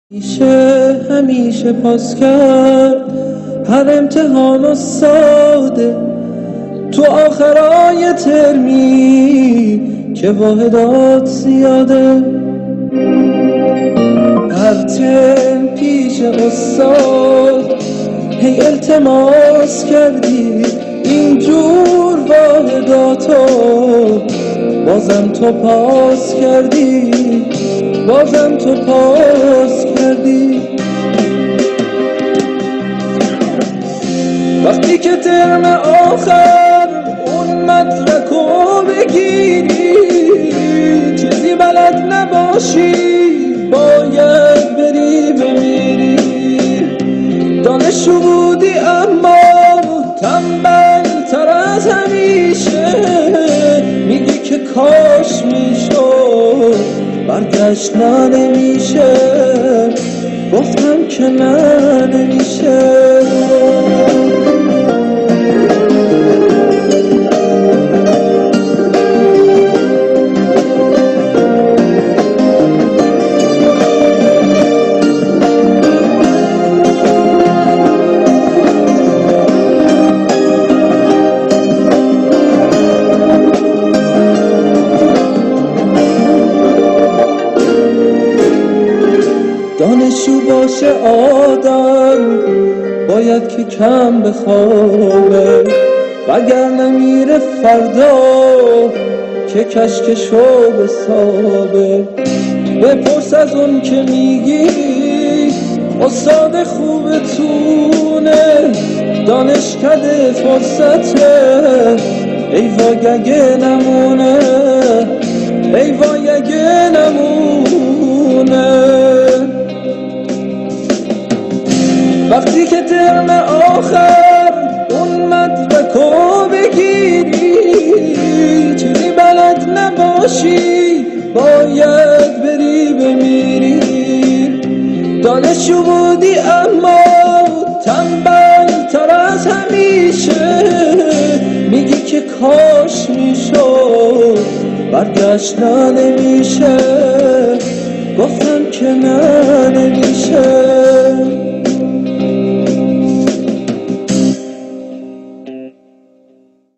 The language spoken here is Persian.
همیشه پاس کرد هر امتحان و ساده تو آخرای ترمی که واحدات زیاده. هر ترم پیش استاد هی التماس کردی اینجور واحداتو، بازم تو پاس کردی، بازم تو پاس کردی. وقتی که ترم آخر اون مدرکو بگیری، چیزی بلد نباشی باید بری بمیری. دانشجو بودی اما تنبل تر از همیشه، میگی که کاش میشد برگشت نه نمیشه، گفتم که نه نمیشه. دانشجو باشه آدم باید که کم بخوابه، وگرنه میره فردا که کشکشو بسابه. بپرس از اون که میگی استاد خوبتونه، دانشکده فرصته، ای وای اگه نمونه، ای وای اگه نمونه. وقتی که ترم آخر اون مدرکو بگیری، چیزی بلد نباشی باید بری بمیری. دانشجو بودی اما تنبل تر از همیشه، میگی که کاش میشد برگشت نه نمیشه، گفتم